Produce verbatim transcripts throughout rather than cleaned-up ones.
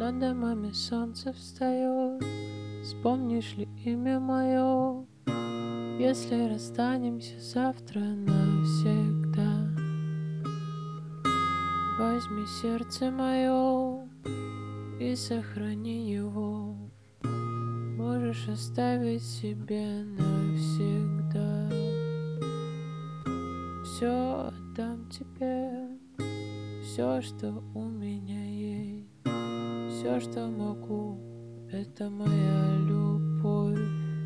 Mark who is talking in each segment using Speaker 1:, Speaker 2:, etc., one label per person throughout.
Speaker 1: Над домами солнце встает. Вспомнишь ли имя мое, если расстанемся завтра навсегда? Возьми сердце мое и сохрани его. Можешь оставить себе навсегда. Все отдам тебе, все, что у меня есть, все, что могу, это моя любовь.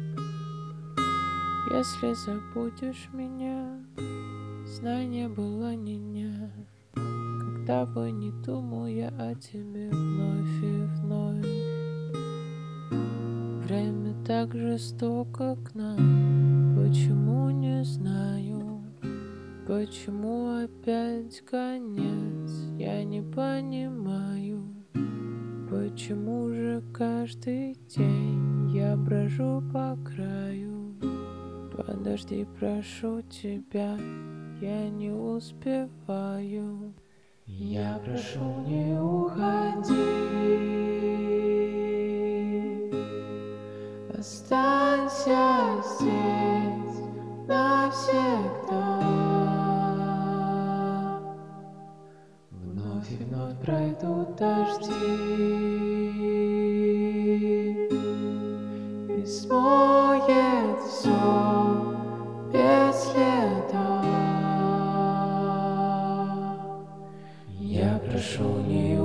Speaker 1: Если забудешь меня, знай, не было ни дня, когда бы не думал я о тебе вновь и вновь. Время так жестоко к нам, почему не знаю, почему опять конец, я не понимаю. Почему же каждый день я брожу по краю? Подожди, прошу тебя, я не успеваю. Я прошу, не уходи, останься здесь навсегда. Вновь и вновь пройдут дожди и смоет все без следа. Я прошу, не